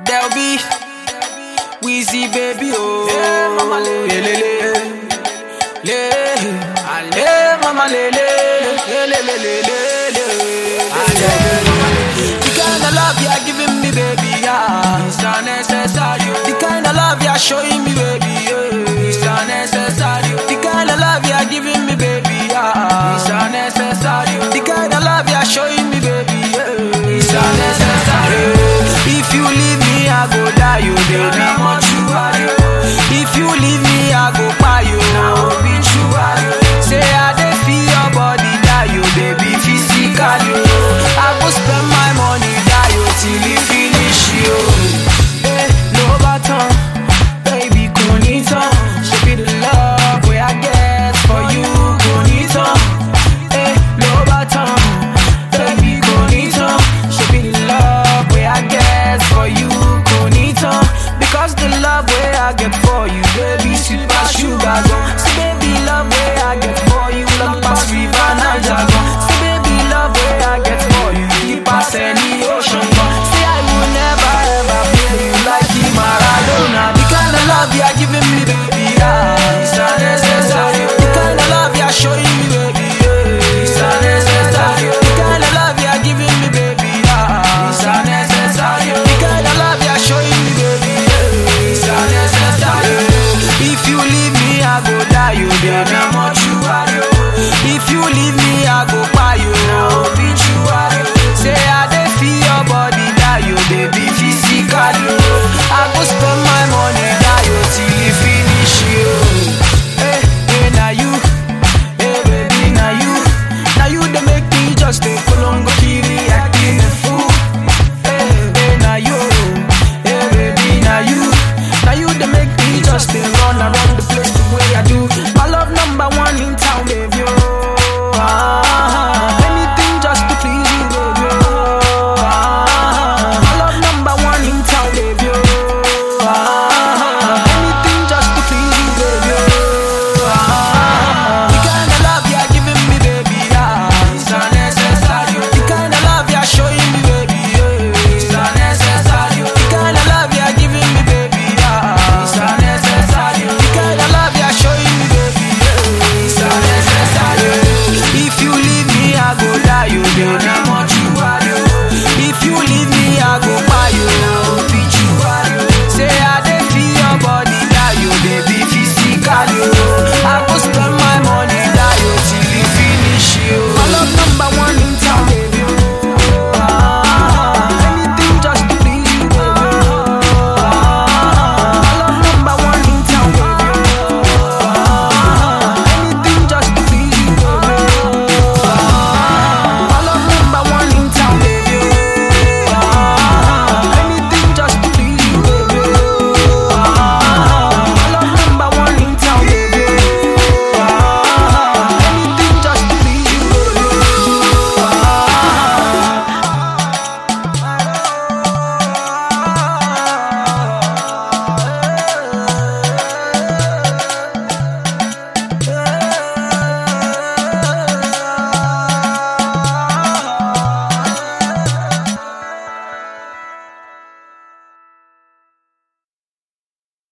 There'll be Weezy baby, oh, yeah, mama le le le le, yeah, mama le le le le le le. The kind of love you're giving me, baby, yeah, it's unnecessary. The kind of love you're showing me, baby, yeah, it's unnecessary. The kind of love you're giving me, baby, yeah, it's unnecessary.